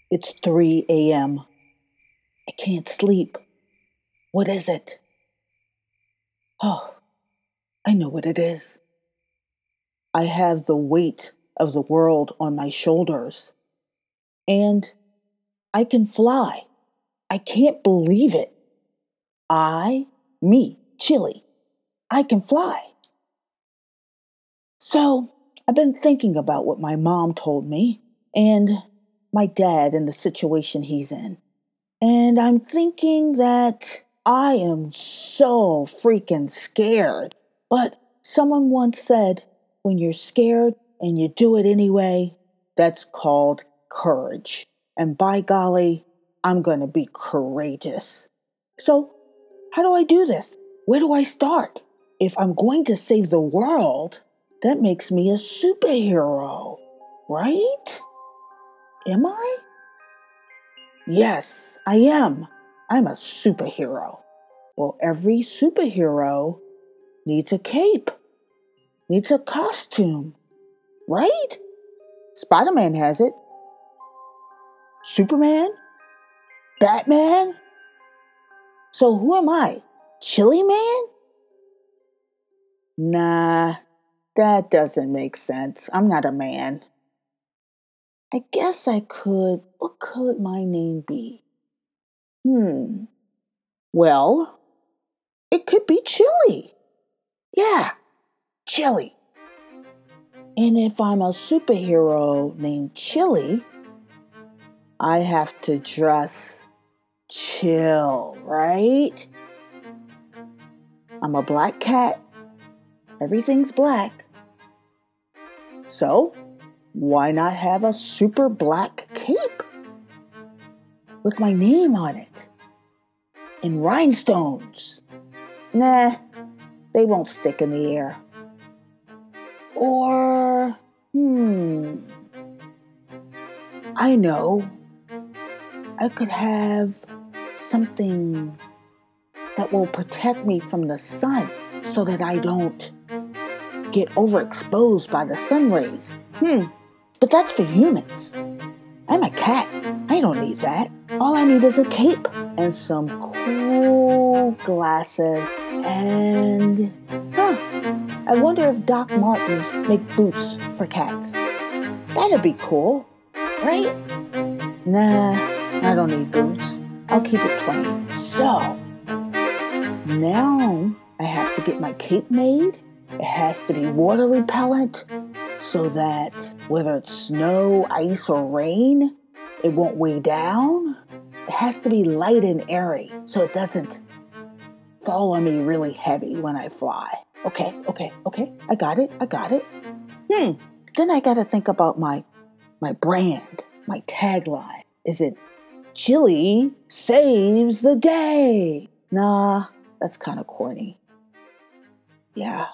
It's 3 a.m. I can't sleep. What is it? Oh, I know what it is. I have the weight of the world on my shoulders. And I can fly. I can't believe it. Me, Chili, I can fly. So, I've been thinking about what my mom told me and my dad and the situation he's in. And I'm thinking that I am so freaking scared. But someone once said, when you're scared and you do it anyway, that's called courage. And by golly, I'm going to be courageous. So, how do I do this? Where do I start? If I'm going to save the world, that makes me a superhero, right? Am I? Yes, I am. I'm a superhero. Well, every superhero needs a cape, needs a costume, right? Spider-Man has it. Superman? Batman? So who am I? Chili Man? Nah, that doesn't make sense. I'm not a man. I guess I could. What could my name be? Well, it could be Chili. Yeah, Chili. And if I'm a superhero named Chili, I have to dress chill, right? I'm a black cat. Everything's black. So, why not have a super black cape with my name on it and rhinestones? Nah, they won't stick in the air. Or, I know. I could have something that will protect me from the sun so that I don't get overexposed by the sun rays. But that's for humans. I'm a cat. I don't need that. All I need is a cape and some cool glasses and... I wonder if Doc Martens make boots for cats. That'd be cool, right? Nah, I don't need boots. I'll keep it plain. So, now I have to get my cape made. It has to be water repellent so that whether it's snow, ice, or rain, it won't weigh down. It has to be light and airy so it doesn't fall on me really heavy when I fly. Okay. I got it. Then I gotta think about my brand, my tagline. Is it Chili saves the day? Nah, that's kind of corny. Yeah.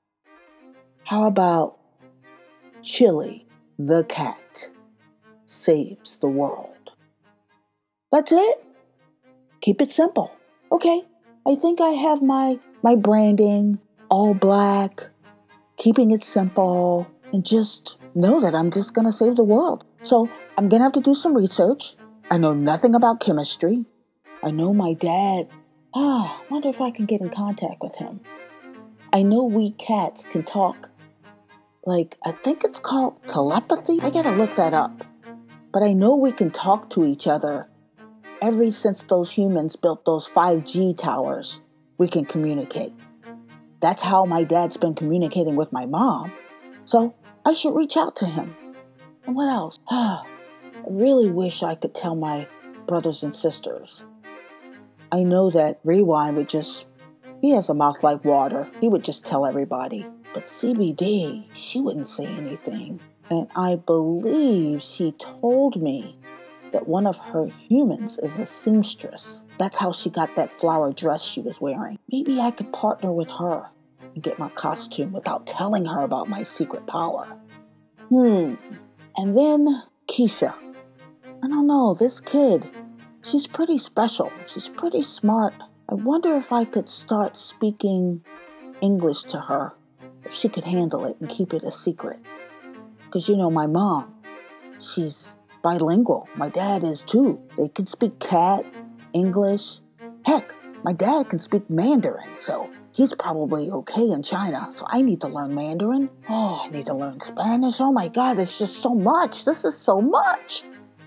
How about Chili the cat saves the world? That's it. Keep it simple. Okay, I think I have my branding, all black, keeping it simple, and just know that I'm just going to save the world. So I'm going to have to do some research. I know nothing about chemistry. I know my dad. Wonder if I can get in contact with him. I know we cats can talk. Like, I think it's called telepathy. I gotta look that up. But I know we can talk to each other. Ever since those humans built those 5G towers, we can communicate. That's how my dad's been communicating with my mom. So I should reach out to him. And what else? I really wish I could tell my brothers and sisters. I know that Rewind he has a mouth like water. He would just tell everybody. But CBD, she wouldn't say anything. And I believe she told me that one of her humans is a seamstress. That's how she got that flower dress she was wearing. Maybe I could partner with her and get my costume without telling her about my secret power. And then Keisha. I don't know, this kid, she's pretty special. She's pretty smart. I wonder if I could start speaking English to her, if she could handle it and keep it a secret. Because my mom, she's bilingual. My dad is too. They can speak cat, English. Heck, my dad can speak Mandarin, so he's probably okay in China. So I need to learn Mandarin. Oh, I need to learn Spanish. Oh my God, it's just so much. This is so much.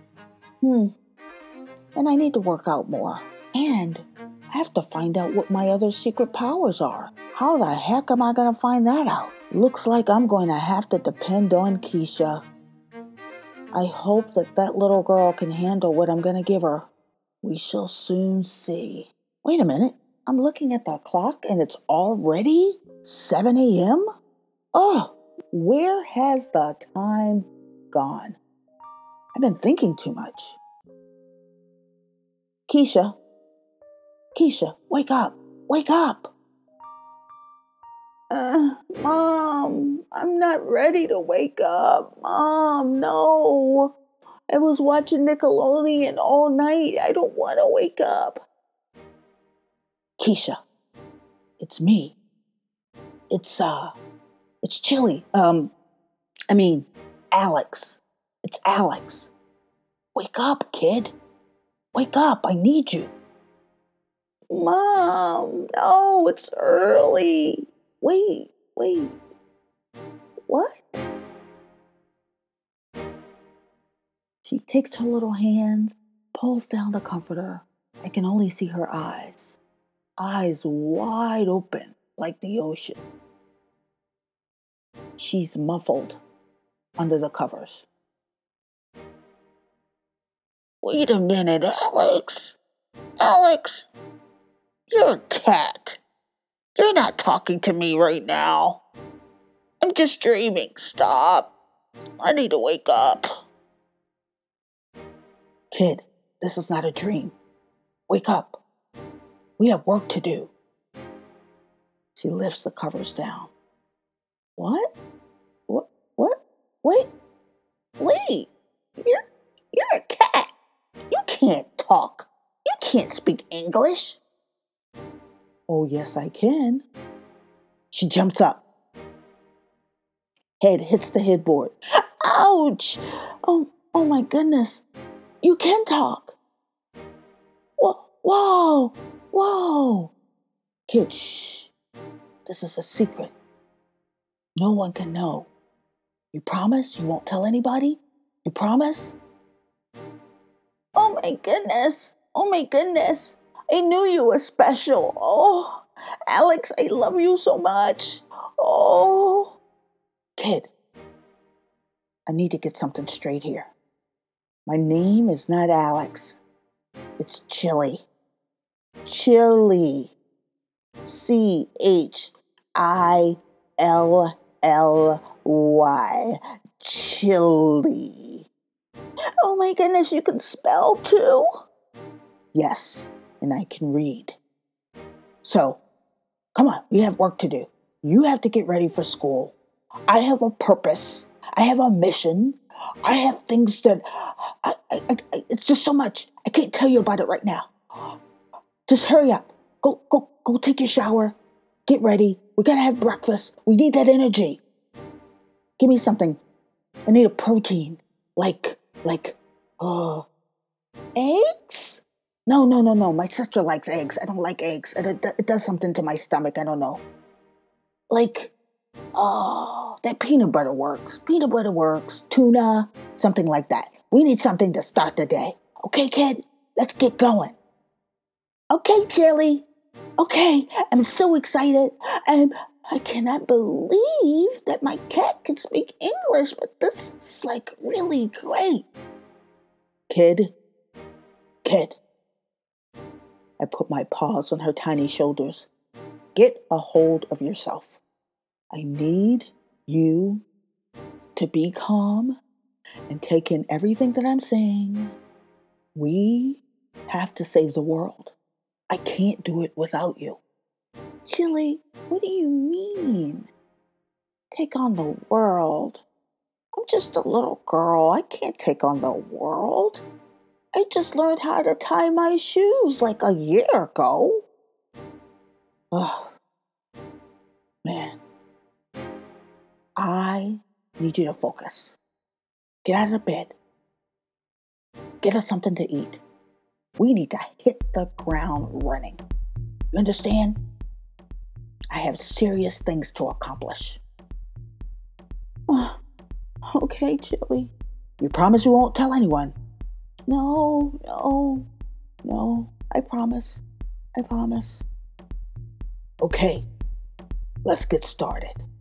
And I need to work out more. And I have to find out what my other secret powers are. How the heck am I going to find that out? Looks like I'm going to have to depend on Keisha. I hope that little girl can handle what I'm going to give her. We shall soon see. Wait a minute. I'm looking at the clock and it's already 7 a.m.? Oh, where has the time gone? I've been thinking too much. Keisha, wake up. Wake up. Mom, I'm not ready to wake up. Mom, no. I was watching Nickelodeon all night. I don't want to wake up. Keisha, it's me. It's Chili. Alex. It's Alex. Wake up, kid. Wake up. I need you. Mom, no, it's early. Wait. What? She takes her little hands, pulls down the comforter. I can only see her eyes. Eyes wide open like the ocean. She's muffled under the covers. Wait a minute, Alex. Alex, you're a cat. You're not talking to me right now. I'm just dreaming. Stop. I need to wake up. Kid, this is not a dream. Wake up. We have work to do. She lifts the covers down. What? Wait. You're a cat. You can't talk. You can't speak English. Oh, yes, I can. She jumps up. Head hits the headboard. Ouch! Oh my goodness. You can talk. Whoa. Kid, shh. This is a secret. No one can know. You promise you won't tell anybody? You promise? Oh my goodness. I knew you were special. Oh, Alex, I love you so much. Oh. Kid, I need to get something straight here. My name is not Alex. It's Chili. Chili. Chilly. Chili. Oh my goodness, you can spell too? Yes, and I can read. So, come on, we have work to do. You have to get ready for school. I have a purpose. I have a mission. I have things that it's just so much. I can't tell you about it right now. Just hurry up. Go take your shower. Get ready. We gotta have breakfast. We need that energy. Give me something. I need a protein. Like, eggs? No. My sister likes eggs. I don't like eggs. It does something to my stomach. I don't know. That peanut butter works. Tuna, something like that. We need something to start the day. Okay, kid? Let's get going. Okay, Chili. Okay, I'm so excited. And I cannot believe that my cat can speak English, but this is really great. Kid. I put my paws on her tiny shoulders. Get a hold of yourself. I need you to be calm and take in everything that I'm saying. We have to save the world. I can't do it without you. Chili, what do you mean? Take on the world. I'm just a little girl. I can't take on the world. I just learned how to tie my shoes like a year ago. Oh, man. I need you to focus. Get out of bed. get us something to eat. We need to hit the ground running. You understand? I have serious things to accomplish. Okay, Chili. You promise you won't tell anyone? No. I promise. Okay, let's get started.